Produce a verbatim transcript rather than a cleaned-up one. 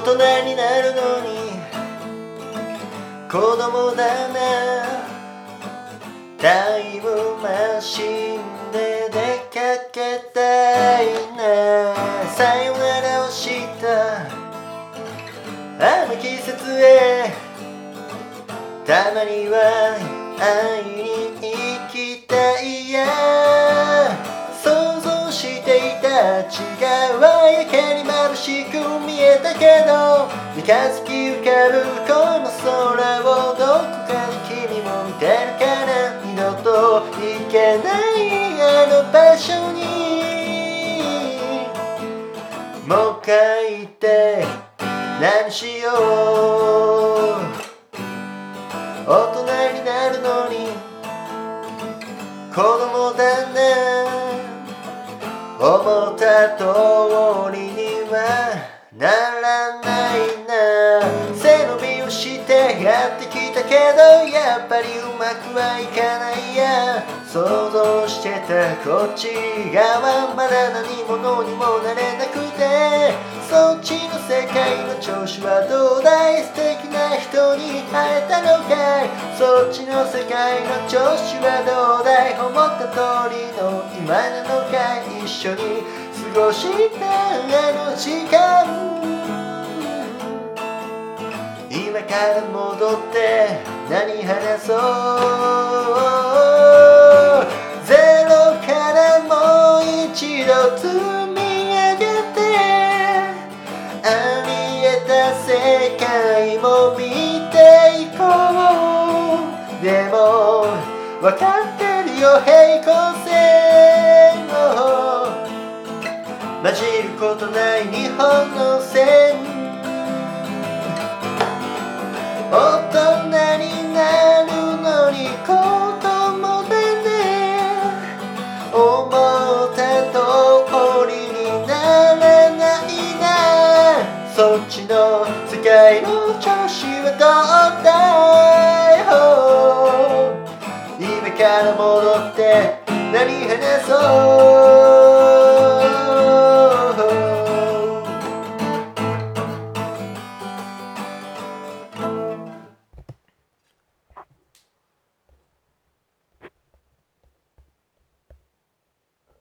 人になるのに子供だな。タイムマシンで出かけたいな。さよならをしたあの季節へたまには会いに行きたいや。想像していた血がやけに眩しく見えたけど、三日月浮かぶこの空をどこかで君も見てるかな。二度と行けないあの場所にもう帰って何しよう。大人になるのに子供だな。思った通りにはならないな。背伸びをしてやってきたけどやっぱりうまくはいかないや。想像してたこっち側まだ何者にもなれなくて、そっちの世界の調子はどうだい。素敵な人に会えたのかい。そっちの世界の調子はどうだい。思った通りの今なのかい。一緒に過ごしたあの時間、今から戻って何話そう。ゼロからもう一度積み上げて、ありえた世界も見ていこう。でも分かってるよ平行線を混じることない日本の線。大人になるのに子供だね。思った通りにならないな。そっちの世界の調子はどうだい。今から戻って何話そう。